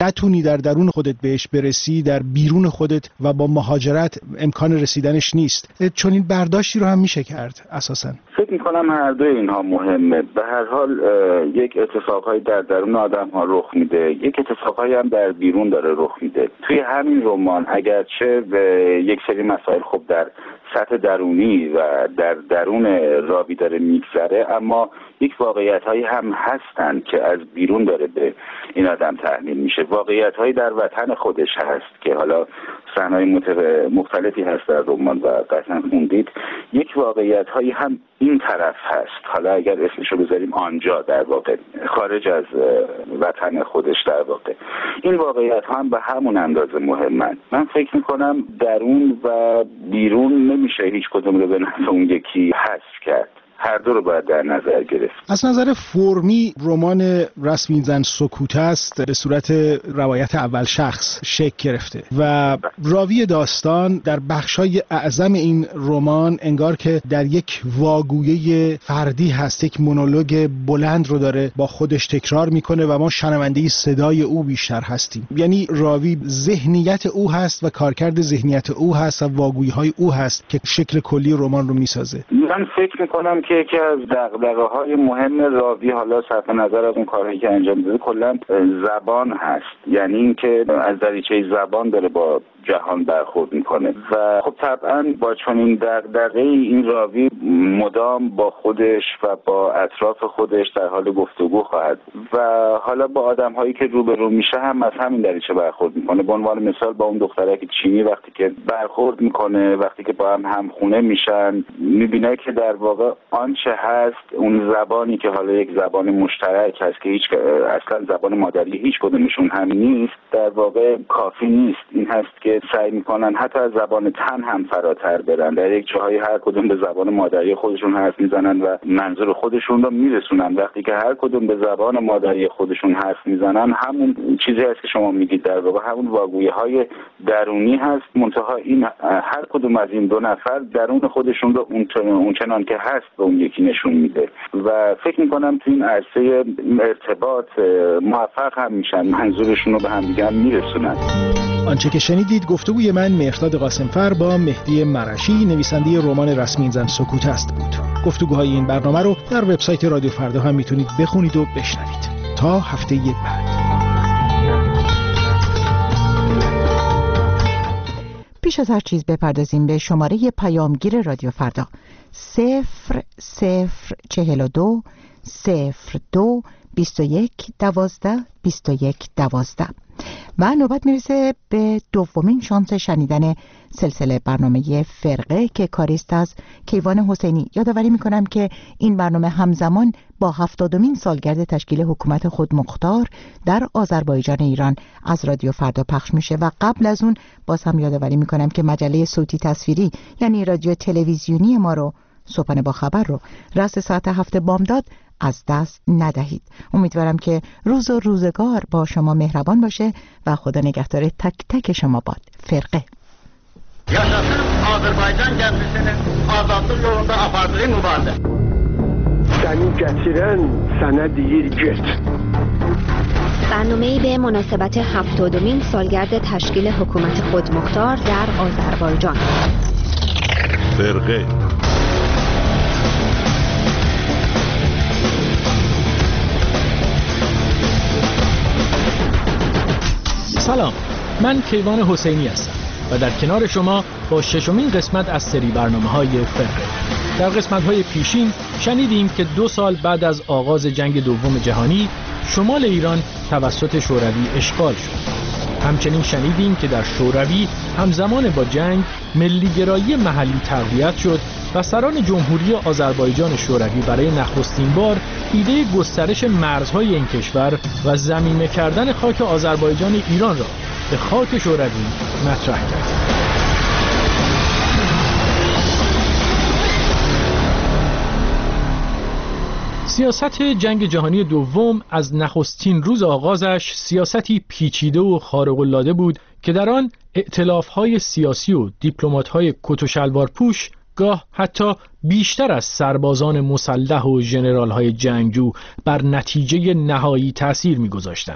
نتونی در درون خودت بهش برسی، در بیرون خودت و با مهاجرت امکان رسیدنش نیست. چون این برداشتی رو هم میشه کرد اساساً. فکر میکنم هر دوی اینها مهمه. به هر حال یک اتفاقایی در درون آدم ها رخ میده، یک اتفاقایی هم در بیرون داره رخ میده. توی همین رمان اگرچه به یک سری مسائل خب در سطح درونی و در درون راوی داره میگذره، اما یک واقعیت هایی هم هستن که از بیرون داره به این آدم تحمیل میشه. واقعیت هایی در وطن خودش هست که حالا صحنه‌های مختلفی هست در رمان و قطعا خوندید. یک واقعیت هایی هم این طرف هست، حالا اگر اسمشو بذاریم آنجا، در واقع خارج از وطن خودش. در واقع این واقعیت ها هم به همون اندازه مهمن. من فکر میکنم درون و بیرون نمیشه هیچ کدوم رو به نفع اون یکی حذف کرد، هر دو رو باید در نظر گرفت. از نظر فرمی رمان رسمین زن سکوت است به صورت روایت اول شخص شکل گرفته و راوی داستان در بخشای اعظم این رمان انگار که در یک واگویه فردی هست، یک مونولوگ بلند رو داره با خودش تکرار میکنه و ما شنونده صدای او بیشتر هستیم. یعنی راوی ذهنیت او هست و کارکرد ذهنیت او هست و واگویی‌های او هست که شکل کلی رمان رو میسازه. من فکر میکنم که یکی از دغدغه‌های مهم راوی، حالا صرف نظر از اون کارهایی که انجام میده، کلا زبان هست. یعنی اینکه از دریچه زبان داره با جهان برخورد میکنه و خب طبعا با چنین دغدغه‌ای این راوی مدام با خودش و با اطراف خودش در حال گفتگو خواهد و حالا با آدم‌هایی که روبرو میشه هم از همین دریچه برخورد میکنه. به عنوان مثال با اون دخترک چینی وقتی که برخورد میکنه، وقتی که با هم همخونه میشن، میبینه که در واقع آنچه هست، اون زبانی که حالا یک زبان مشترک هست که اصلا زبان مادری هیچ کدومشون هم نیست، در واقع کافی نیست. این هست که سعی میکنن حتی از زبان تن هم فراتر برن. در یک جاهای هر کدوم به زبان مادری خودشون حرف میزنن و منظور خودشون رو میرسونن. وقتی که هر کدوم به زبان مادری خودشون حرف میزنن، همون چیزی هست که شما میگید، در واقع همون واگویی‌های درونی هست. منتها این هر کدوم از این دو نفر درون خودشون رو اونچنان که هست به اون یکی نشون میده و فکر میکنم تو این عرصه ارتباط موفق هم میشن، منظورشون رو به هم دیگه هم میرسونن. آنچه که شنیدید گفتگوی من مهرداد قاسمفر با مهدی مرشی، نویسنده رمان رسمین زن سکوت است بود. گفتگوهای این برنامه رو در وبسایت رادیو فردا هم میتونید بخونید و بشنوید. تا هفته بعد. پیش از هر چیز بپردازیم به شماره پیامگیر رادیو فردا 0042 02 21 12 21 12 و نوبت میرسه به دومین شانس شنیدن سلسله برنامه فرقه که کاریست از کیوان حسینی. یادآوری میکنم که این برنامه همزمان با 70مین سالگرد تشکیل حکومت خودمختار در آذربایجان ایران از رادیو فردا پخش میشه و قبل از اون باز هم یادآوری میکنم که مجله صوتی تصویری یعنی رادیو تلویزیونی ما رو، صبحانه با خبر رو، رأس ساعت 7 بامداد از دست ندهید. امیدوارم که روز و روزگار با شما مهربان باشه و خدا نگهدار تک تک شما باد. فرقه. Yaşasın Azərbaycan gəmisinin azadlıq yolunda apardığı mübarizə. Səni gətirən sənə deyir get. برنامه‌ای به مناسبت 70مین سالگرد تشکیل حکومت خودمختار در آذربایجان. فرقه. سلام، من کیوان حسینی هستم و در کنار شما با 6مین قسمت از سری برنامه‌های فرقه. در قسمت‌های پیشین شنیدیم که 2 سال بعد از آغاز جنگ دوم جهانی شمال ایران توسط شوروی اشغال شد. همچنین شنیدیم که در شوروی همزمان با جنگ ملی‌گرایی محلی تقویت شد و سران جمهوری آذربایجان شوروی برای نخستین بار ایده گسترش مرزهای این کشور و ضمیمه کردن خاک آذربایجان ایران را به خاک شوروی مطرح کرد. سیاست جنگ جهانی دوم از نخستین روز آغازش سیاستی پیچیده و خارق‌العاده بود که در آن ائتلاف‌های سیاسی و دیپلمات‌های کت و شلوار پوش گاه حتی بیشتر از سربازان مسلح و ژنرال‌های جنگجو بر نتیجه نهایی تأثیر می‌گذاشتند.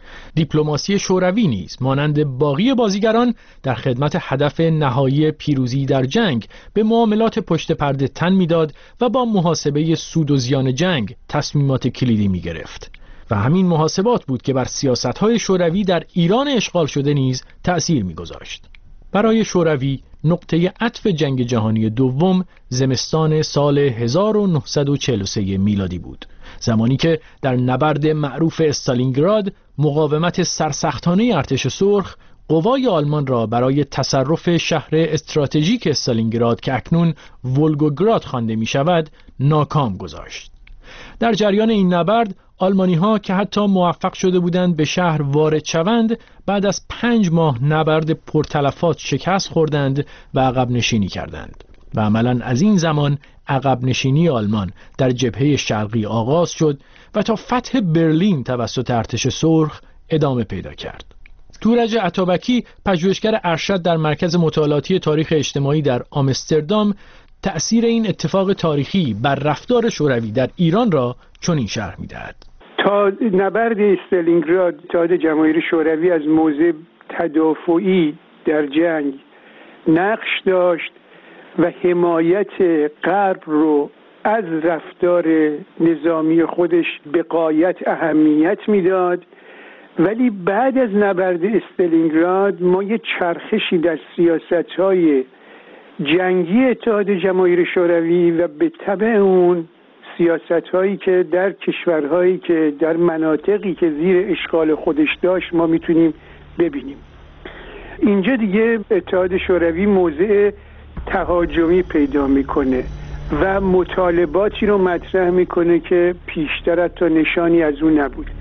دیپلماسی شوروی نیز مانند باقی بازیگران در خدمت هدف نهایی پیروزی در جنگ به معاملات پشت پرده تن میداد و با محاسبه سود و زیان جنگ تصمیمات کلیدی میگرفت و همین محاسبات بود که بر سیاست‌های شوروی در ایران اشغال شده نیز تأثیر می‌گذاشت. برای شوروی نقطه عطف جنگ جهانی دوم زمستان سال 1943 میلادی بود، زمانی که در نبرد معروف استالینگراد مقاومت سرسختانه ارتش سرخ قوای آلمان را برای تصرف شهر استراتژیک استالینگراد که اکنون ولگوگراد خوانده می شود ناکام گذاشت. در جریان این نبرد آلمانی‌ها که حتی موفق شده بودند به شهر وارد شوند، بعد از 5 ماه نبرد پرتلفات شکست خوردند و عقب نشینی کردند و عملاً از این زمان عقب نشینی آلمان در جبهه شرقی آغاز شد و تا فتح برلین توسط ارتش سرخ ادامه پیدا کرد. تورج عطابکی، پژوهشگر ارشد در مرکز مطالعاتی تاریخ اجتماعی در آمستردام، تأثیر این اتفاق تاریخی بر رفتار شوروی در ایران را چنین شرح می‌دهد. تا نبرد استالینگراد اتحاد جماهیر شوروی از موضع تدافعی در جنگ نقش داشت و حمایت غرب رو از رفتار نظامی خودش به غایت اهمیت میداد، ولی بعد از نبرد استالینگراد ما یه چرخشی در سیاست‌های جنگی اتحاد جماهیر شوروی و به تبع اون سیاست‌هایی که در کشورهایی که در مناطقی که زیر اشغال خودش داشت ما میتونیم ببینیم. اینجا دیگه اتحاد شوروی موضع تهاجمی پیدا میکنه و مطالباتی رو مطرح میکنه که پیشتر تا نشانی از اون نبود.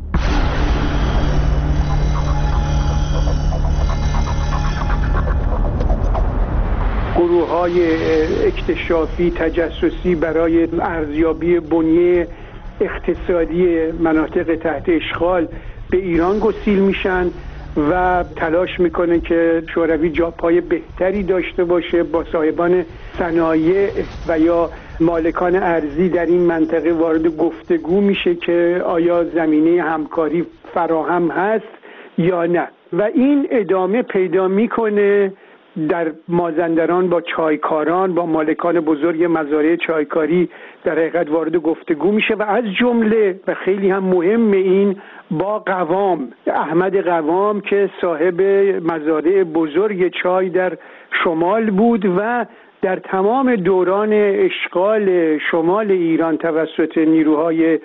گروه‌های اکتشافی تجسسی برای ارزیابی بنیه اقتصادی مناطق تحت اشغال به ایران گسیل میشن و تلاش میکنه که شوروی جاپای بهتری داشته باشه. با صاحبان صنایع و یا مالکان ارضی در این منطقه وارد گفتگو میشه که آیا زمینه همکاری فراهم هست یا نه، و این ادامه پیدا میکنه در مازندران با چایکاران، با مالکان بزرگ مزارع چایکاری در حقیقت وارد گفتگو میشه و از جمله و خیلی هم مهم این با قوام، احمد قوام که صاحب مزارع بزرگ چای در شمال بود و در تمام دوران اشغال شمال ایران توسط نیروهای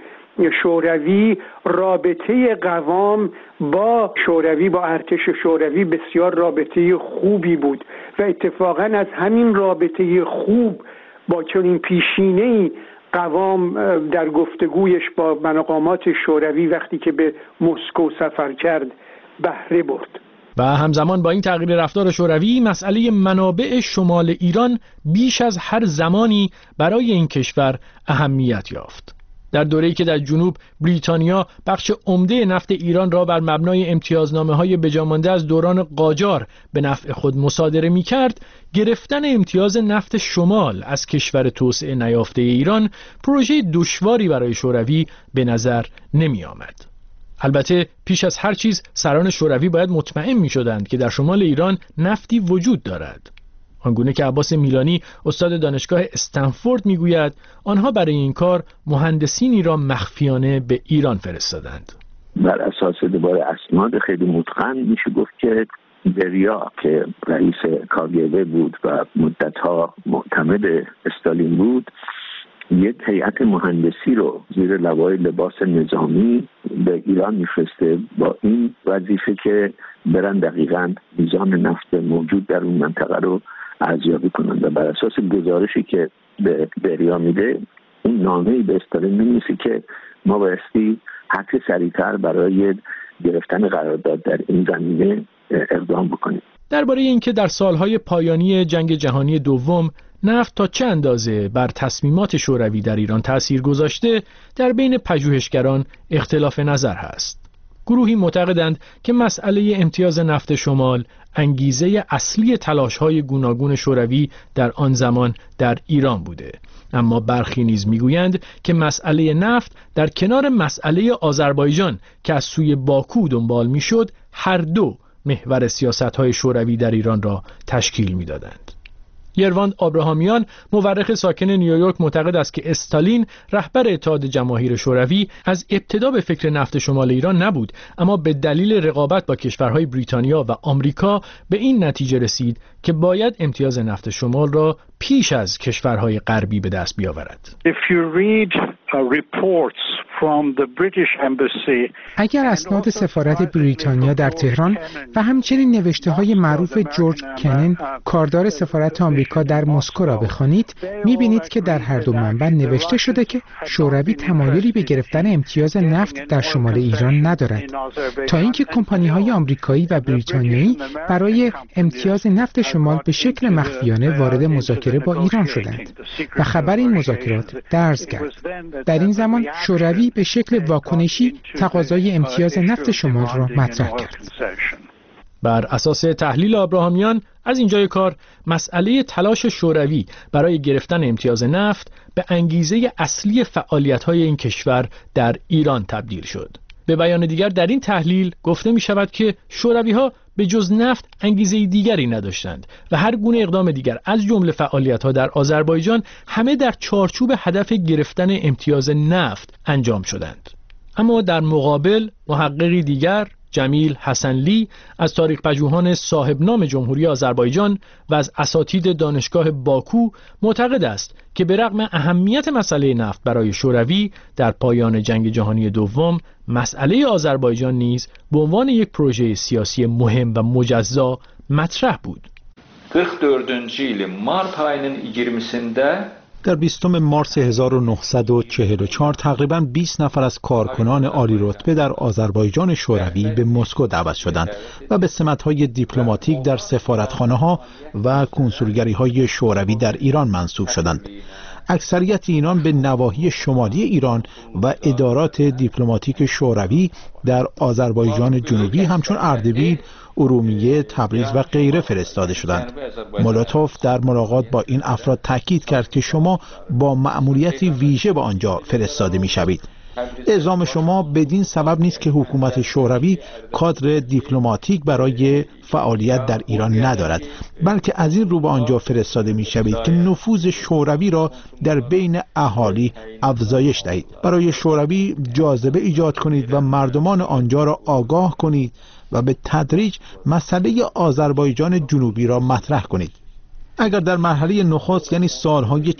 شوروی رابطه قوام با شوروی، با ارتش شوروی بسیار رابطه خوبی بود و اتفاقا از همین رابطه خوب با چنین پیشینه‌ای قوام در گفتگویش با مقامات شوروی وقتی که به مسکو سفر کرد بهره برد. و همزمان با این تغییر رفتار شوروی، مسئله منابع شمال ایران بیش از هر زمانی برای این کشور اهمیت یافت. در دوره‌ای که در جنوب بریتانیا بخش عمده نفت ایران را بر مبنای امتیازنامه‌های بجامانده از دوران قاجار به نفع خود مصادره می‌کرد، گرفتن امتیاز نفت شمال از کشور توسعه نیافته ایران پروژه دشواری برای شوروی به نظر نمی‌آمد. البته پیش از هر چیز سران شوروی باید مطمئن می‌شدند که در شمال ایران نفتی وجود دارد. آنگونه که عباس میلانی استاد دانشگاه استنفورد میگوید آنها برای این کار مهندسینی را مخفیانه به ایران فرستادند. بر اساس دوباره اسناد خیلی متقن میشه گفت که بریا که رئیس کاگبه بود و مدتها معتمد استالین بود، یک هیئت مهندسی رو زیر لوای لباس نظامی به ایران میفرسته با این وظیفه که برن دقیقاً میزان نفت موجود در اون منطقه رو ارزیابی کنند و بر اساس گزارشی که به بریا میده اون نامه‌ای به استالین می‌نویسه که ما بایستی هرچه سریعتر برای گرفتن قرارداد در این زمینه اقدام بکنیم. درباره اینکه در سالهای پایانی جنگ جهانی دوم نفت تا چه اندازه بر تصمیمات شوروی در ایران تأثیر گذاشته در بین پژوهشگران اختلاف نظر هست. گروهی معتقدند که مسئله امتیاز نفت شمال انگیزه اصلی تلاش‌های گوناگون شوروی در آن زمان در ایران بوده. اما برخی نیز میگویند که مسئله نفت در کنار مسئله آذربایجان که از سوی باکو دنبال میشد، هر دو محور سیاست‌های شوروی در ایران را تشکیل می‌دادند. یرواند آبراهامیان، مورخ ساکن نیویورک، معتقد است که استالین، رهبر اتحاد جماهیر شوروی، از ابتدا به فکر نفت شمال ایران نبود، اما به دلیل رقابت با کشورهای بریتانیا و آمریکا به این نتیجه رسید که باید امتیاز نفت شمال را پیش از کشورهای غربی به دست بیاورد. اگر اسناد سفارت بریتانیا در تهران و همچنین نوشته‌های معروف جورج کنن، کاردار سفارت آمریکا در مسکو را بخوانید، می‌بینید که در هر دو منبع نوشته شده که شوروی تمایلی به گرفتن امتیاز نفت در شمال ایران ندارد، تا اینکه کمپانی‌های آمریکایی و بریتانیایی برای امتیاز نفت شمال به شکل مخفیانه وارد مذاکره با ایران شدند و خبر این مذاکرات درز کرد. در این زمان شوروی به شکل واکنشی تقاضای امتیاز نفت شمال را مطرح کرد. بر اساس تحلیل آبراهامیان، از اینجای کار مسئله تلاش شوروی برای گرفتن امتیاز نفت به انگیزه اصلی فعالیت‌های این کشور در ایران تبدیل شد. به بیان دیگر، در این تحلیل گفته می شود که شوروی‌ها به جز نفت انگیزه دیگری نداشتند و هر گونه اقدام دیگر از جمله فعالیت‌ها در آذربایجان همه در چارچوب هدف گرفتن امتیاز نفت انجام شدند. اما در مقابل، محققی دیگر، جمیل حسنلی، از تاریخ پژوهان صاحب نام جمهوری آذربایجان و از اساتید دانشگاه باکو، معتقد است که به رغم اهمیت مسئله نفت برای شوروی در پایان جنگ جهانی دوم، مسئله آذربایجان نیز به عنوان یک پروژه سیاسی مهم و مجزا مطرح بود. 44. yıl Mart ayının 20'sinde در 20 مارس 1944 تقریباً 20 نفر از کارکنان عالی رتبه در آذربایجان شوروی به مسکو دعوت شدند و به سمت‌های دیپلماتیک در سفارتخانه‌ها و کنسولگری‌های شوروی در ایران منصوب شدند. اکثریت اینان به نواحی شمالی ایران و ادارات دیپلماتیک شوروی در آذربایجان جنوبی همچون اردبیل، ارومیه، تبریز و غیره فرستاده شدند. مولوتوف در ملاقات با این افراد تاکید کرد که شما با مأموریتی ویژه به آنجا فرستاده می‌شوید. اعزام شما بدین سبب نیست که حکومت شوروی کادر دیپلماتیک برای فعالیت در ایران ندارد، بلکه از این رو به آنجا فرستاده می‌شوید که نفوذ شوروی را در بین اهالی افزایش دهید. برای شوروی جاذبه ایجاد کنید و مردمان آنجا را آگاه کنید و به تدریج مسئله آذربایجان جنوبی را مطرح کنید. اگر در مرحله نخست یعنی سالهای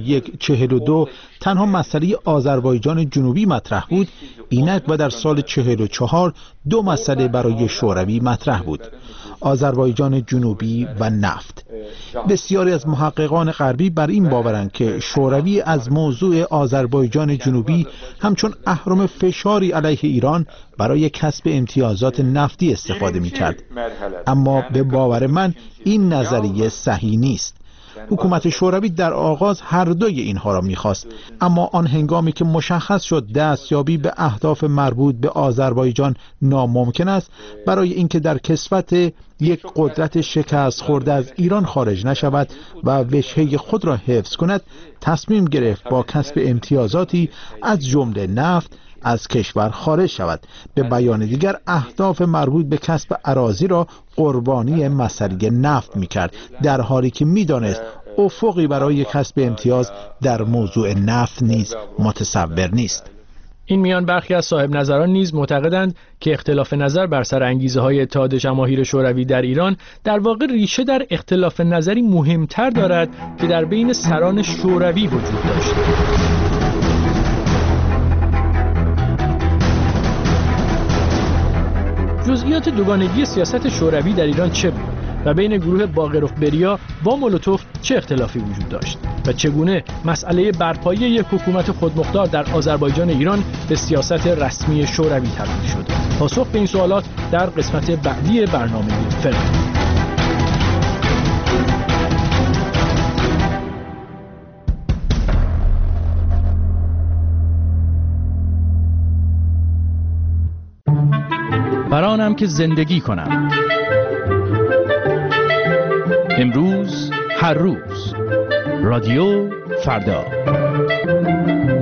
41-42 تنها مسئله آذربایجان جنوبی مطرح بود، اینک و در سال 44 دو مسئله برای شوروی مطرح بود: آذربایجان جنوبی و نفت. بسیاری از محققان غربی بر این باورند که شوروی از موضوع آذربایجان جنوبی همچون اهرم فشاری علیه ایران برای کسب امتیازات نفتی استفاده می‌کرد. اما به باور من این نظریه صحیح نیست. حکومت شوروی در آغاز هر دوی اینها را می‌خواست، اما آن هنگامی که مشخص شد دستیابی به اهداف مربوط به آذربایجان ناممکن است، برای اینکه در کسوت یک قدرت شکست خورده از ایران خارج نشود و وجهه خود را حفظ کند، تصمیم گرفت با کسب امتیازاتی از جمله نفت از کشور خارج شود. به بیان دیگر، اهداف مربوط به کسب اراضی را قربانی مسئله نفت می‌کرد، در حالی که می‌دانست افقی برای کسب امتیاز در موضوع نفت نیز متصور نیست. این میان برخی از صاحب نظران نیز معتقدند که اختلاف نظر بر سر انگیزه‌های اتحاد جماهیر شوروی در ایران در واقع ریشه در اختلاف نظری مهمتر دارد که در بین سران شوروی وجود داشت. جزئیات دوگانگی سیاست شوروی در ایران چه بود و بین گروه باقروف بریا با مولوتوف چه اختلافی وجود داشت و چگونه مسئله برپایی یک حکومت خودمختار در آذربایجان ایران به سیاست رسمی شوروی تبدیل شد؟ پاسخ به این سوالات در قسمت بعدی برنامه فرق. برانم که زندگی کنم. امروز، هر روز. رادیو فردا.